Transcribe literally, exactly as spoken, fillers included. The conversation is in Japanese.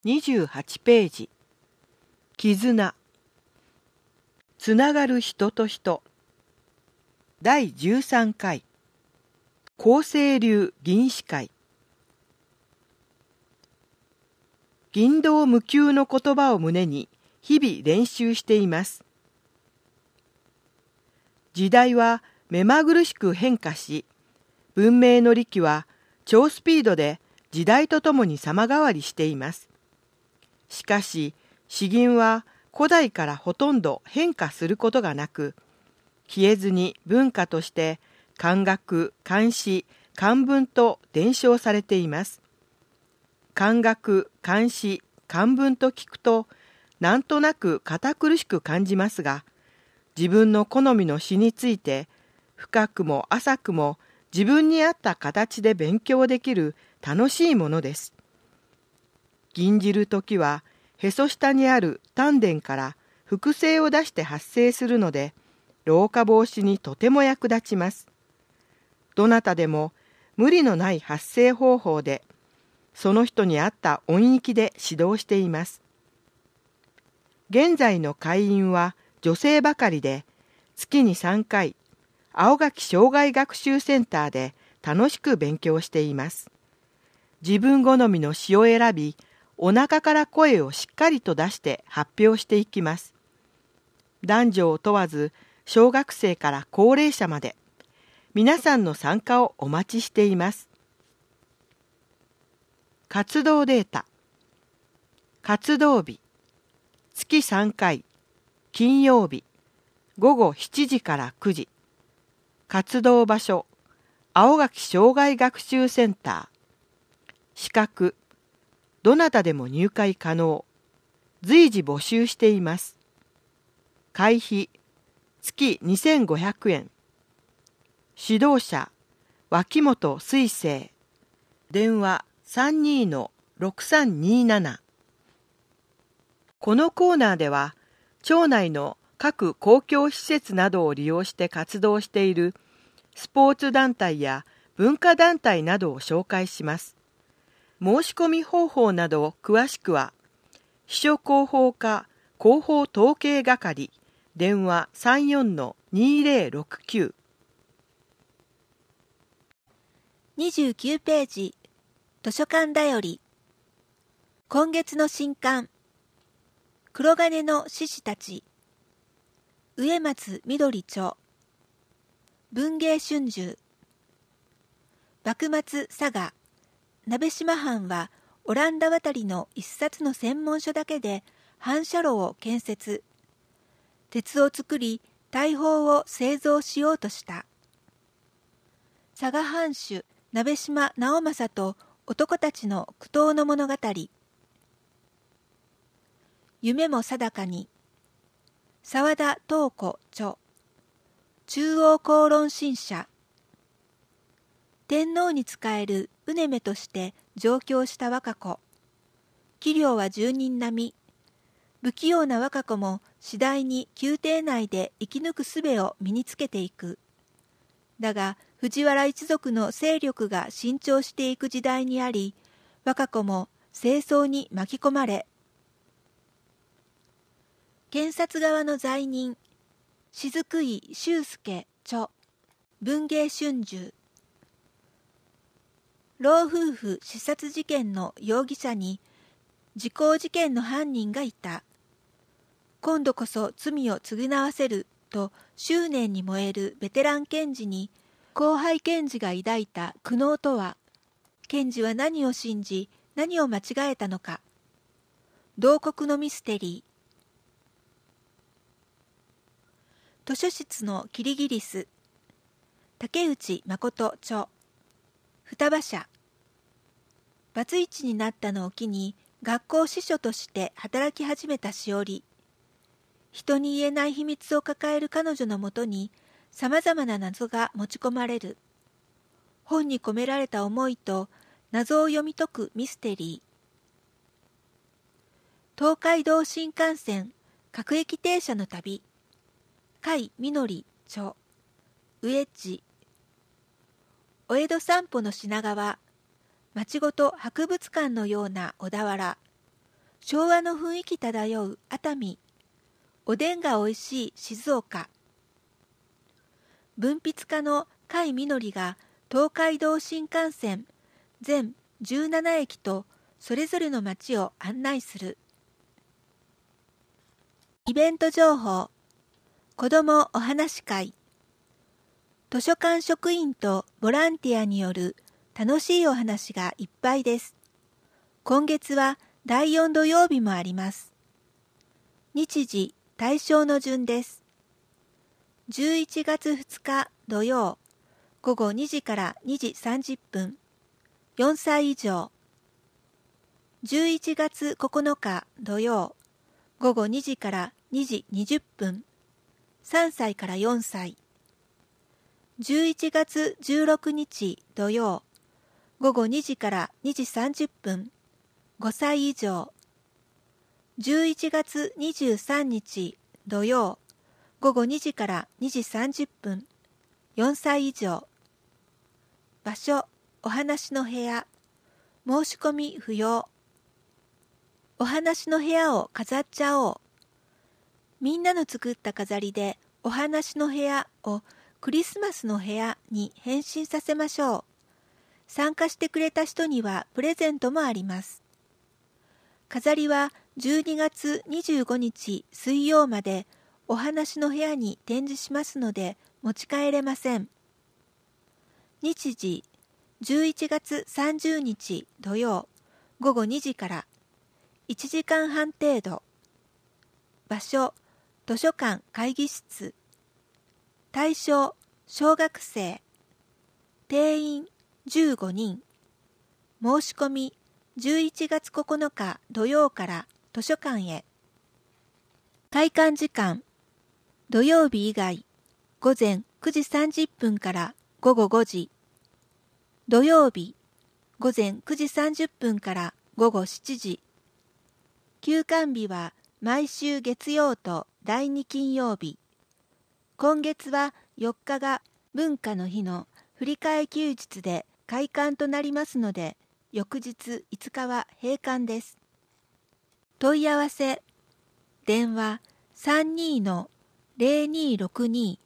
にじゅうはちページ。絆。つながる人と人。だいじゅうさんかい。厚生流銀歯会。銀道無休の言葉を胸に日々練習しています。時代は目まぐるしく変化し、文明の利器は超スピードで時代とともに様変わりしています。しかし、詩吟は古代からほとんど変化することがなく、消えずに文化として漢学、漢詩、漢文と伝承されています。漢学、漢詩、漢文と聞くと、なんとなく堅苦しく感じますが、自分の好みの詩について、深くも浅くも自分に合った形で勉強できる楽しいものです。吟じるときは、へそ下にある丹田から複声を出して発声するので、老化防止にとても役立ちます。どなたでも無理のない発声方法で、その人に合った音域で指導しています。現在の会員は女性ばかりで、月にさんかい、青垣障害学習センターで楽しく勉強しています。自分好みの詩を選び、お腹から声をしっかりと出して発表していきます。男女を問わず、小学生から高齢者まで、皆さんの参加をお待ちしています。活動データ。活動日、月さんかい、金曜日、ごごしちじからくじ。活動場所、青垣障害学習センター。資格、どなたでも入会可能。随時募集しています。会費、月にせんごひゃくえん。指導者、脇本水生。電話 さんにーのろくさんにーなな。このコーナーでは、町内の各公共施設などを利用して活動しているスポーツ団体や文化団体などを紹介します。申し込み方法など詳しくは、秘書広報課広報統計係、電話 さんよんのにーぜろろくきゅう。 にじゅうきゅうページ、図書館だより。今月の新刊、黒金の志士たち。植松みどり著。文芸春秋。幕末佐賀。鍋島藩はオランダ渡りの一冊の専門書だけで反射炉を建設。鉄を作り、大砲を製造しようとした。佐賀藩主鍋島直政と男たちの苦闘の物語。夢も定かに。沢田東子著。中央公論新社。天皇に仕えるうねめとして上京した若子。器量は十人並み。不器用な若子も次第に宮廷内で生き抜く術を身につけていく。だが藤原一族の勢力が伸長していく時代にあり、若子も政争に巻き込まれ、検察側の罪人、雫井修介著。文芸春秋。老夫婦刺殺事件の容疑者に時効事件の犯人がいた。今度こそ罪を償わせると執念に燃えるベテラン検事に後輩検事が抱いた苦悩とは。検事は何を信じ何を間違えたのか。同国のミステリー。図書室のキリギリス。竹内誠著。双葉社。バツイチになったのを機に学校司書として働き始めたしおり。人に言えない秘密を抱える彼女のもとにさまざまな謎が持ち込まれる。本に込められた思いと謎を読み解くミステリー。東海道新幹線各駅停車の旅。甲斐みのり著。植地。お江戸散歩の品川。町ごと博物館のような小田原。 昭和の雰囲気漂う熱海、おでんがおいしい静岡。文筆家の甲斐みのりが東海道新幹線全じゅうなな駅とそれぞれの町を案内する。イベント情報、子どもお話会。図書館職員とボランティアによる楽しいお話がいっぱいです。今月はだいよん土曜日もあります。日時、対象の順です。じゅういちがつふつか土曜、午後にじからにじさんじゅっぷん、よんさい以上。じゅういちがつここのか土曜、午後にじからにじにじゅっぷん、さんさいからよんさい。じゅういちがつじゅうろくにち土曜、午後にじからにじさんじゅっぷん、ごさい以上。じゅういちがつにじゅうさんにち土曜、午後にじからにじさんじゅっぷん、よんさい以上。場所、お話の部屋。申し込み不要。お話の部屋を飾っちゃおう。みんなの作った飾りでお話の部屋をクリスマスの部屋に変身させましょう。参加してくれた人にはプレゼントもあります。飾りはじゅうにがつにじゅうごにち水曜までお話の部屋に展示しますので持ち帰れません。日時、じゅういちがつさんじゅうにち土曜、午後にじからいちじかんはん程度。場所、図書館会議室。対象、小学生。定員、じゅうごにん。申し込み、じゅういちがつここのか土曜から図書館へ。開館時間、土曜日以外、午前くじさんじゅっぷんから午後ごじ。土曜日、午前くじさんじゅっぷんから午後しちじ。休館日は毎週月曜とだいに金曜日。今月はよっかが文化の日の振り替え休日で開館となりますので、翌日いつかは閉館です。問い合わせ、電話 さんにーのぜろにーろくに